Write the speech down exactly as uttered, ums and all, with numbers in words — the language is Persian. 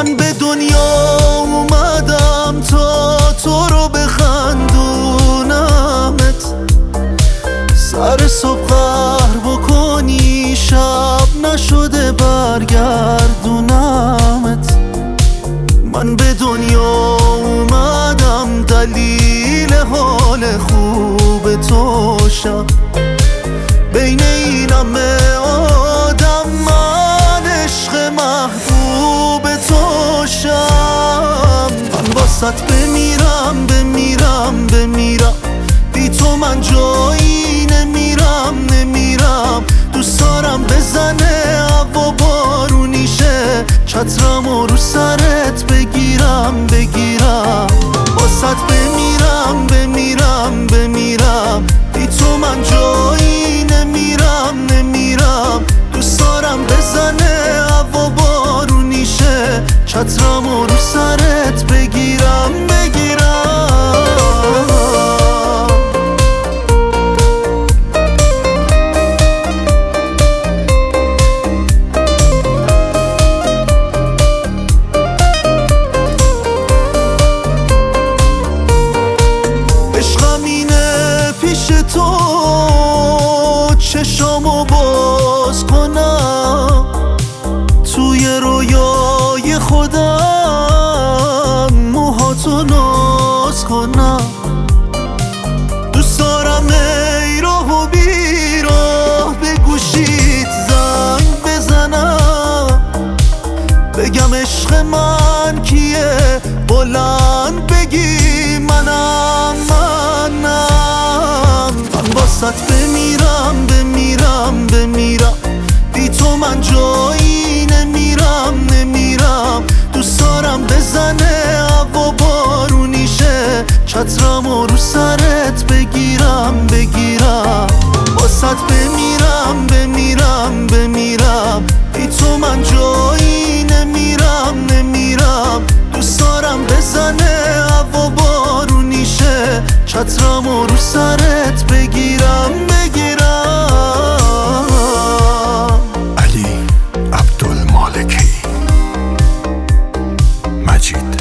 من به دنیا اومدم تا تو رو بخندونمت، سر صبح قهر بکنی شب نشده برگردونمت. من به دنیا اومدم دلیل حال خوب تو شم، بین این همه آدم من عشق محبوب تو شم. من واسط بمیرم بمیرم بمیرم، بی تو من جایی نمیرم نمیرم. دوست دارم بزنه هوا بارونیشه، چترمو رو سرت بگیرم بگیرم. واسط بمیرم بمیرم بمیرم، بی تو من جایی نمیرم نمیرم. دوست دارم بزنه هوا بارونیشه، چترمو رو سرت بگیرم بگیرم. تو چشامو باز کنم، توی رویای خودم موهاتو ناز کنم. دوست دارم ای راه و بیراه به گوشیت زنگ بزنم، بگم عشق من کیه، بلند بگی منم منم. من واسط بمیرم بمیرم بمیرم، بی تو من جایی نمیرم نمیرم. دوست دارم بزنه هوا بارونیشه، چترمو رو سرت بگیرم بگیرم. واسط بمیرم بمیرم بمیرم، بی تو من جایی نمیرم نمیرم. دوست دارم بزنه هوا بارونیشه، چترمو رو سرت بگیرم بگیرم. علی عبدالمالکی، مجید.